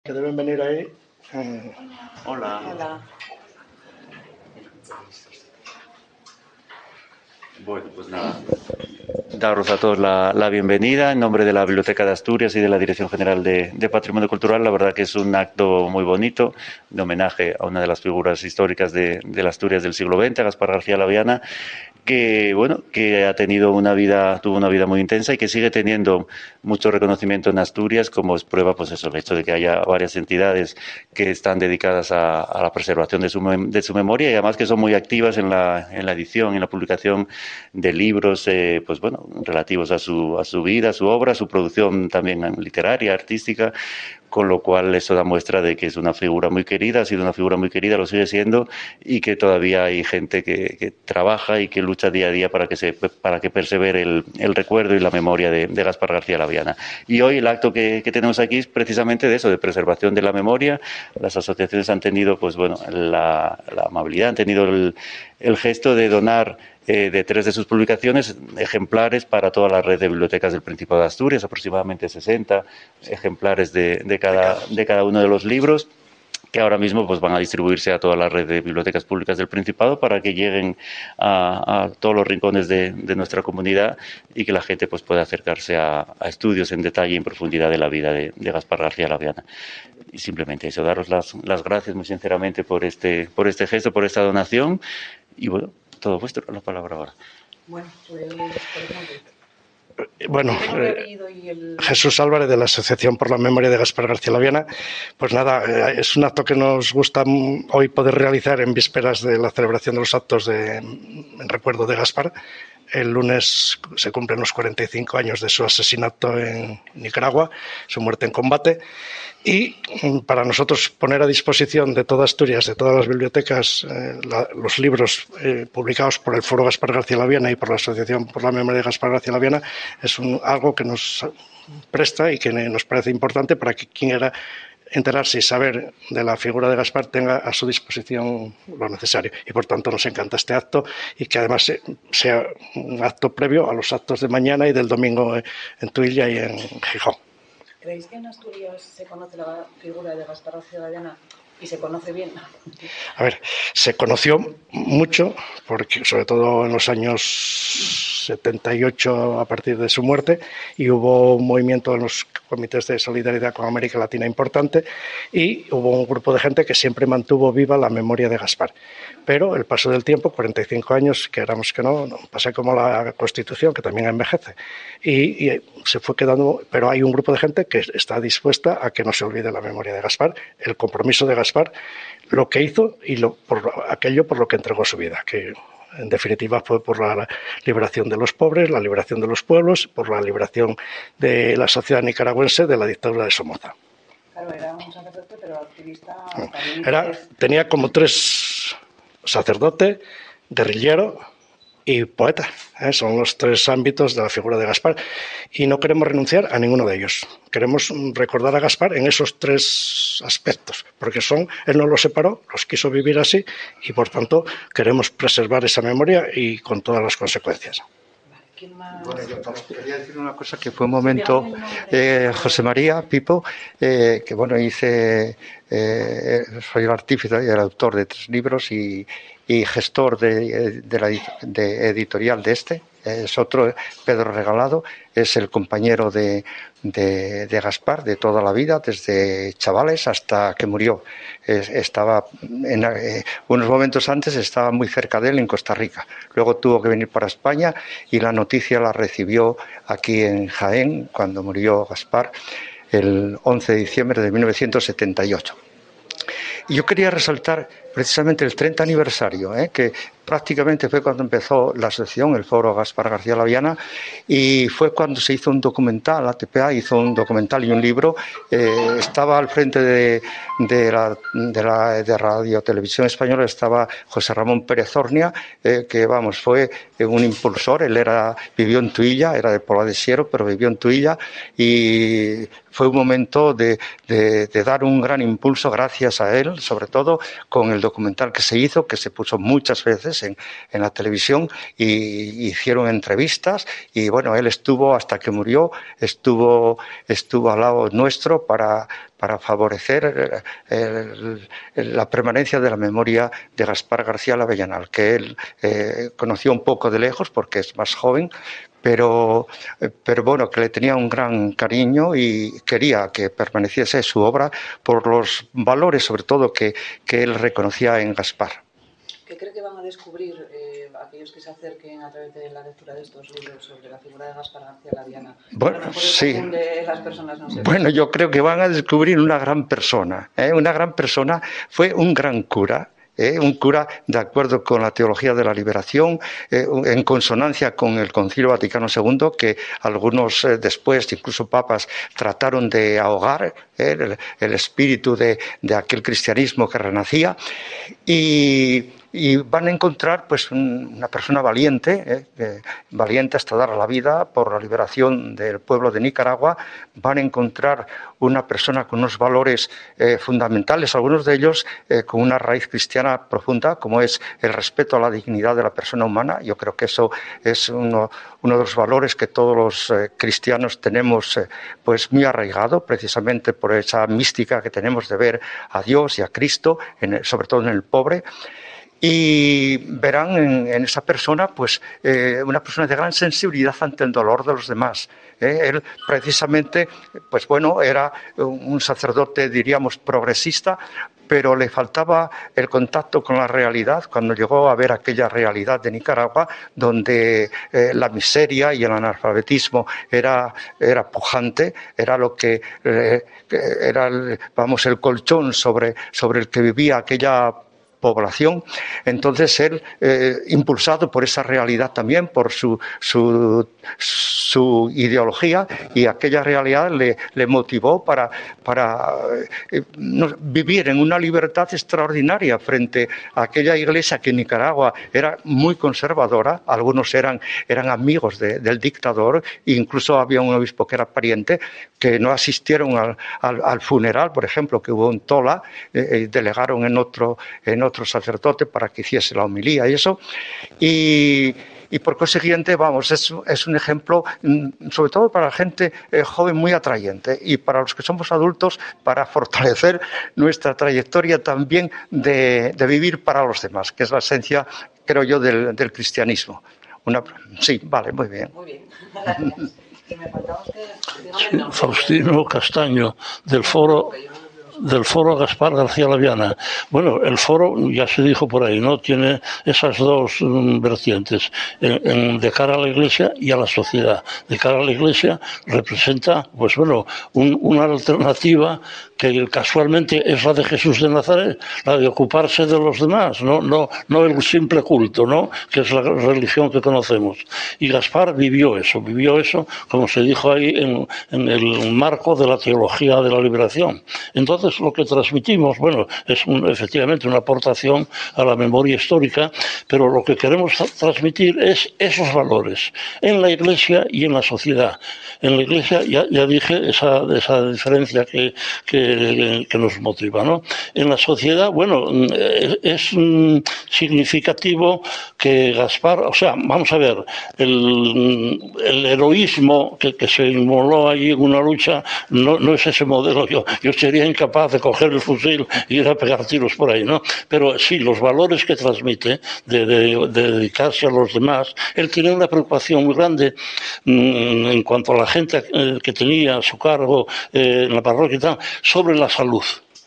Que deben venir ahí. Hola. Hola. Bueno, pues nada, daros a todos la bienvenida en nombre de la Biblioteca de Asturias y de la Dirección General de Patrimonio Cultural. La verdad que es un acto muy bonito de homenaje a una de las figuras históricas de la Asturias del siglo XX, a Gaspar García Laviana, que tuvo una vida muy intensa y que sigue teniendo mucho reconocimiento en Asturias, como es prueba pues eso, el hecho de que haya varias entidades que están dedicadas a la preservación de su memoria, y además que son muy activas en la edición, en la publicación de libros relativos a su vida, a su obra, a su producción también literaria, artística, con lo cual eso da muestra de que es una figura muy querida, ha sido una figura muy querida, lo sigue siendo, y que todavía hay gente que trabaja y que lucha día a día para que persevere el recuerdo y la memoria de Gaspar García Laviana. Y hoy el acto que tenemos aquí es precisamente de eso, de preservación de la memoria. Las asociaciones han tenido la amabilidad, han tenido el gesto de donar de 3 de sus publicaciones ejemplares para toda la red de bibliotecas del Principado de Asturias, aproximadamente 60 ejemplares de cada uno de los libros, que ahora mismo pues van a distribuirse a toda la red de bibliotecas públicas del Principado para que lleguen a todos los rincones de nuestra comunidad y que la gente pues pueda acercarse a estudios en detalle y en profundidad de la vida de Gaspar García Laviana. Y simplemente eso, daros las gracias muy sinceramente por este gesto, por esta donación, y bueno, todo vuestro, la palabra ahora. Bueno, pues, por ejemplo, Bueno, Jesús Álvarez, de la Asociación por la Memoria de Gaspar García Laviana. Pues nada, es un acto que nos gusta hoy poder realizar en vísperas de la celebración de los actos en recuerdo de Gaspar. El lunes se cumplen los 45 años de su asesinato en Nicaragua, su muerte en combate. Y para nosotros poner a disposición de toda Asturias, de todas las bibliotecas, los libros publicados por el Foro Gaspar García Laviana y por la Asociación por la Memoria de Gaspar García Laviana es algo que nos presta y que nos parece importante para que quien quiera enterarse y saber de la figura de Gaspar tenga a su disposición lo necesario. Y por tanto nos encanta este acto, y que además sea un acto previo a los actos de mañana y del domingo en Tuilla y en Gijón. ¿Creéis que en Asturias se conoce la figura de Gaspar García Laviana y se conoce bien? A ver, se conoció mucho, porque sobre todo en los años 78, a partir de su muerte, y hubo un movimiento en los comités de solidaridad con América Latina importante, y hubo un grupo de gente que siempre mantuvo viva la memoria de Gaspar. Pero el paso del tiempo, 45 años, queramos que no, pasa como la Constitución, que también envejece, y se fue quedando, pero hay un grupo de gente que está dispuesta a que no se olvide la memoria de Gaspar, el compromiso de Gaspar, lo que hizo y aquello por lo que entregó su vida, que en definitiva fue por la liberación de los pobres, la liberación de los pueblos, por la liberación de la sociedad nicaragüense de la dictadura de Somoza. Claro, era un sacerdote, pero activista. Tenía como 3: sacerdote, guerrillero y poeta. Son los 3 ámbitos de la figura de Gaspar, y no queremos renunciar a ninguno de ellos. Queremos recordar a Gaspar en esos 3 aspectos, porque él no los separó, los quiso vivir así, y por tanto queremos preservar esa memoria y con todas las consecuencias. Bueno, yo quería decir una cosa, que fue un momento, José María Pipo, que bueno, soy el artífice y el autor de 3 libros y gestor de editorial de este. Es otro, Pedro Regalado, es el compañero de Gaspar de toda la vida, desde chavales hasta que murió. Estaba unos momentos antes, estaba muy cerca de él en Costa Rica. Luego tuvo que venir para España y la noticia la recibió aquí en Jaén cuando murió Gaspar el 11 de diciembre de 1978. Y yo quería resaltar precisamente el 30 aniversario, que prácticamente fue cuando empezó la asociación, el Foro Gaspar García Laviana, y fue cuando se hizo un documental, la TPA hizo un documental y un libro. Estaba al frente de Radio Televisión Española, estaba José Ramón Pérez Ornia, que fue un impulsor. Él vivió en Tuilla, era de Pola de Siero, pero vivió en Tuilla, y fue un momento de dar un gran impulso, gracias a él, sobre todo con el el documental que se hizo, que se puso muchas veces en la televisión, y hicieron entrevistas, y bueno, él estuvo hasta que murió, estuvo al lado nuestro para favorecer la permanencia de la memoria de Gaspar García Lavellanal, que él conoció un poco de lejos porque es más joven, pero bueno, que le tenía un gran cariño y quería que permaneciese su obra por los valores, sobre todo, que él reconocía en Gaspar. ¿Qué cree que van a descubrir aquellos que se acerquen a través de la lectura de estos libros sobre la figura de Gaspar García Laviana? Bueno, sí. Las personas no se bueno, yo creo que van a descubrir una gran persona. Una gran persona. Fue un gran cura. Un cura de acuerdo con la teología de la liberación, en consonancia con el Concilio Vaticano II, que algunos después, incluso papas, trataron de ahogar el espíritu de aquel cristianismo que renacía, y van a encontrar pues una persona valiente, valiente hasta dar la vida por la liberación del pueblo de Nicaragua. Van a encontrar una persona con unos valores fundamentales, algunos de ellos con una raíz cristiana profunda, como es el respeto a la dignidad de la persona humana. Yo creo que eso es uno de los valores que todos los cristianos tenemos pues muy arraigado, precisamente por esa mística que tenemos de ver a Dios y a Cristo, sobre todo en el pobre. Y verán en esa persona pues una persona de gran sensibilidad ante el dolor de los demás. Él precisamente pues bueno, era un sacerdote, diríamos, progresista, pero le faltaba el contacto con la realidad cuando llegó a ver aquella realidad de Nicaragua, donde la miseria y el analfabetismo era pujante, era lo que era el colchón sobre el que vivía aquella población. Entonces él, impulsado por esa realidad también, por su ideología, y aquella realidad le motivó para vivir en una libertad extraordinaria frente a aquella iglesia que en Nicaragua era muy conservadora. Algunos eran amigos del dictador, e incluso había un obispo que era pariente, que no asistieron al funeral, por ejemplo, que hubo en Tola, delegaron en otro sacerdote para que hiciese la homilía y eso, y por consiguiente, vamos, es un ejemplo, sobre todo para la gente joven, muy atrayente, y para los que somos adultos, para fortalecer nuestra trayectoria también de vivir para los demás, que es la esencia, creo yo, del cristianismo. Sí, vale, muy bien. Muy bien, gracias. Y me faltaba usted, Faustino Castaño, del Foro Gaspar García Laviana. Bueno, el foro, ya se dijo por ahí, ¿no? Tiene esas dos vertientes, de cara a la Iglesia y a la sociedad. De cara a la Iglesia representa, pues bueno, una alternativa que casualmente es la de Jesús de Nazaret, la de ocuparse de los demás, no el simple culto, ¿no? Que es la religión que conocemos. Y Gaspar vivió eso, como se dijo ahí, en el marco de la teología de la liberación. Entonces, lo que transmitimos, bueno, es efectivamente una aportación a la memoria histórica, pero lo que queremos transmitir es esos valores en la Iglesia y en la sociedad. En la Iglesia, ya dije, esa diferencia que nos motiva, ¿no? En la sociedad, bueno, es significativo que Gaspar, o sea, vamos a ver, el heroísmo que se inmoló allí en una lucha no es ese modelo. Yo sería incapaz de coger el fusil y ir a pegar tiros por ahí, ¿no? Pero sí, los valores que transmite de dedicarse a los demás. Él tiene una preocupación muy grande en cuanto a la gente que tenía a su cargo en la parroquia y tal, sobre la salud.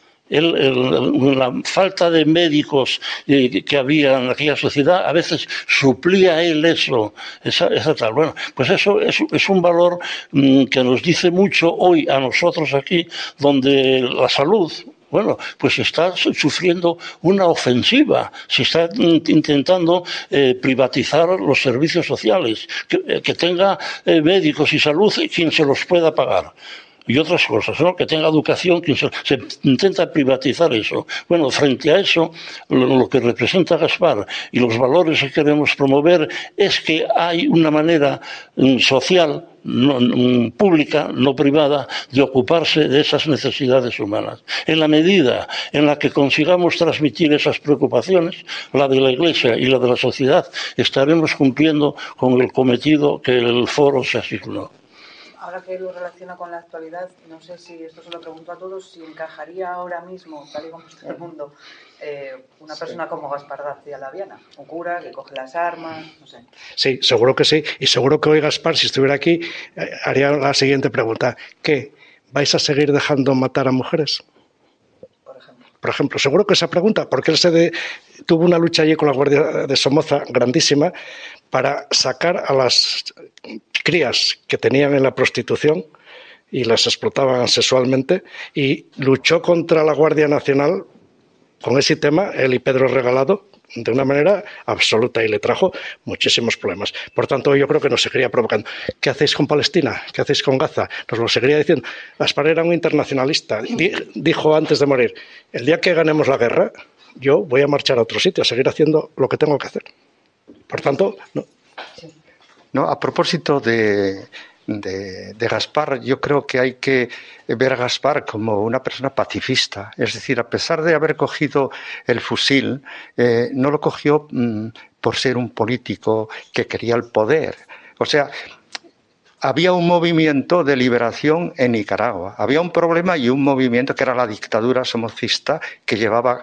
La falta de médicos que había en aquella sociedad, a veces suplía él esa tal. Bueno, pues eso es un valor que nos dice mucho hoy a nosotros aquí, donde la salud, bueno, pues está sufriendo una ofensiva, se está intentando privatizar los servicios sociales, que tenga médicos y salud quien se los pueda pagar. y otras cosas, ¿no? Que tenga educación, que se intenta privatizar eso. Bueno, frente a eso, lo que representa Gaspar y los valores que queremos promover es que hay una manera social, pública, no privada, de ocuparse de esas necesidades humanas. En la medida en la que consigamos transmitir esas preocupaciones, la de la Iglesia y la de la sociedad, estaremos cumpliendo con el cometido que el foro se asignó. Ahora que lo relaciona con la actualidad, no sé si esto se lo pregunto a todos, si encajaría ahora mismo, tal y como está el mundo, una persona como Gaspar García Laviana, un cura que coge las armas, no sé. Sí, seguro que sí. Y seguro que hoy Gaspar, si estuviera aquí, haría la siguiente pregunta. ¿Qué? ¿Vais a seguir dejando matar a mujeres? Por ejemplo, seguro que esa pregunta, porque él tuvo una lucha allí con la Guardia de Somoza grandísima para sacar a las crías que tenían en la prostitución y las explotaban sexualmente, y luchó contra la Guardia Nacional con ese tema, él y Pedro Regalado, de una manera absoluta, y le trajo muchísimos problemas. Por tanto, yo creo que nos seguiría provocando. ¿Qué hacéis con Palestina? ¿Qué hacéis con Gaza? Nos lo seguiría diciendo. Gaspar era un internacionalista. Dijo antes de morir, el día que ganemos la guerra, yo voy a marchar a otro sitio, a seguir haciendo lo que tengo que hacer. Por tanto, no. No, a propósito de Gaspar, yo creo que hay que ver a Gaspar como una persona pacifista. Es decir, a pesar de haber cogido el fusil, no lo cogió por ser un político que quería el poder. O sea, había un movimiento de liberación en Nicaragua. Había un problema y un movimiento que era la dictadura somocista, que llevaba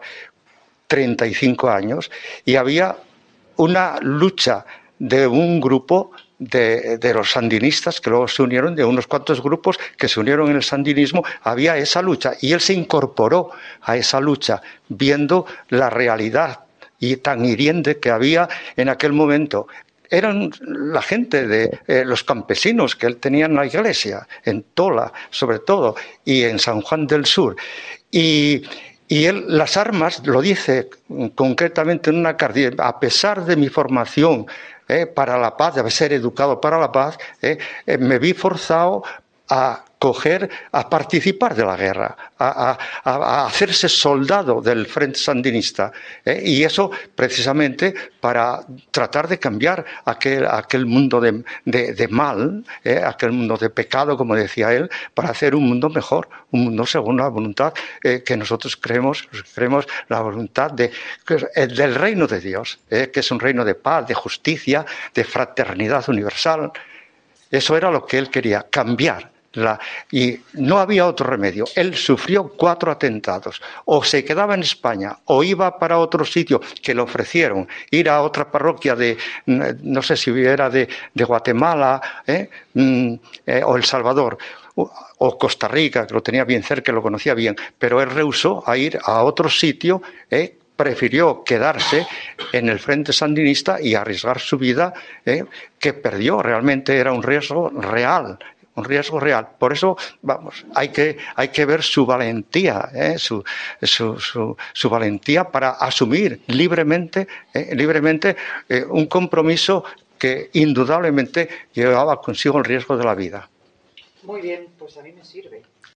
35 años, y había una lucha de un grupo de los sandinistas que luego se unieron, de unos cuantos grupos que se unieron en el sandinismo. Había esa lucha y él se incorporó a esa lucha viendo la realidad y tan hiriente que había en aquel momento. Eran la gente de los campesinos que él tenía en la iglesia, en Tola sobre todo, y en San Juan del Sur. Y él, las armas, lo dice concretamente en una carta: a pesar de mi formación para la paz, de ser educado para la paz, me vi forzado a participar de la guerra, a hacerse soldado del Frente Sandinista, y eso precisamente para tratar de cambiar aquel mundo de mal, aquel mundo de pecado, como decía él, para hacer un mundo mejor, un mundo según la voluntad que nosotros creemos la voluntad del reino de Dios, que es un reino de paz, de justicia, de fraternidad universal. Eso era lo que él quería, cambiar. Y no había otro remedio. Él sufrió 4 atentados. O se quedaba en España o iba para otro sitio que le ofrecieron, ir a otra parroquia no sé si era de Guatemala o El Salvador o Costa Rica, que lo tenía bien cerca, lo conocía bien, pero él rehusó a ir a otro sitio. Prefirió quedarse en el Frente Sandinista y arriesgar su vida, que perdió. Realmente era un riesgo real. Un riesgo real. Por eso, vamos, hay que ver su valentía, su valentía para asumir libremente un compromiso que indudablemente llevaba consigo el riesgo de la vida. Muy bien, pues a mí me sirve.